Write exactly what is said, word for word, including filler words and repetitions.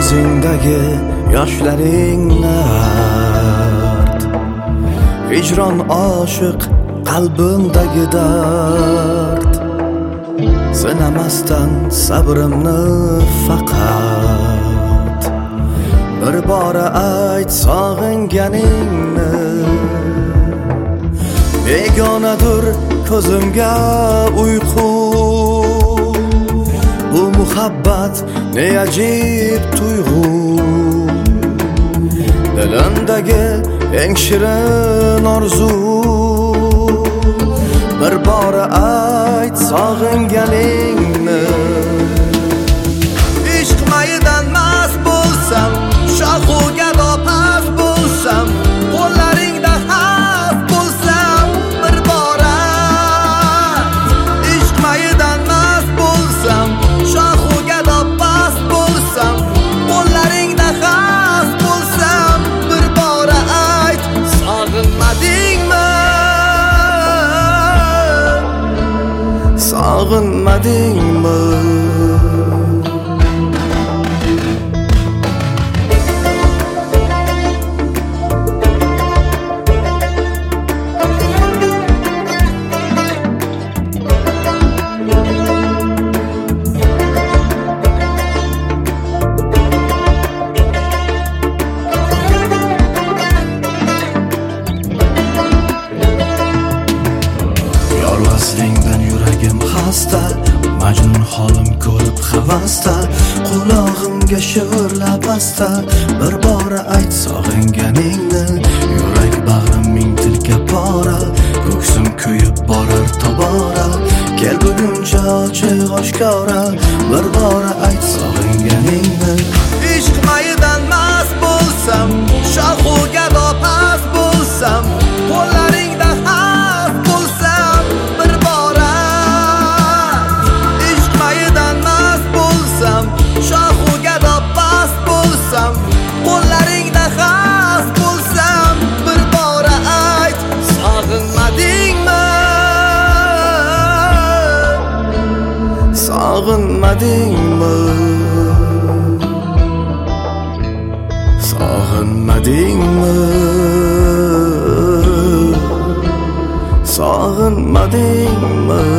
Ko'zingdagi yoshlaringni art, hijron oshiq qalbimdagi dard. Sinamasdan sabrimni faqat bir bora ayt sog'inganingni. Begonadir ko'zimga uyqu, bu muhabbat ne ajib tuyg'u. Dilimdagi eng shirin orzu, bir bora ayt sog'inganingni. Ishq mayidan mast bo'lsam, shohu gado past bo'lsam, qo'llaringda xavf bo'lsam, bir bora. Ishq mayidan mast bo'lsam, shohu gado past bo'lsam, qo'llaringda xavf bo'lsam, bir bora ayt sog'inmadingmi? Sog'inmadingmi? Yorlasingdan yuragim xasta, majnun holim ko'rib havasda, qulog'imga shivirlab asta, bir bora ayt sog'inganingni. Yurak bag'rim ming tilka pora, ko'ksim kuyib borar tobora. Kel buguncha ochiq oshkora, bir bora ayt sog'inganingni. Ishq mayidan mast bo'lsam, shohu gado past bo'lsam, qo'llaringda xavf bo'lsam, bir bora. Ishq mayidan mast bo'lsam, shohu gado past bo'lsam, qo'llaringda xavf bo'lsam, bir bora ayt sog'inmadingmi? Sog'inmadingmi? Sog'inmadingmi? Sog'inmadingmi?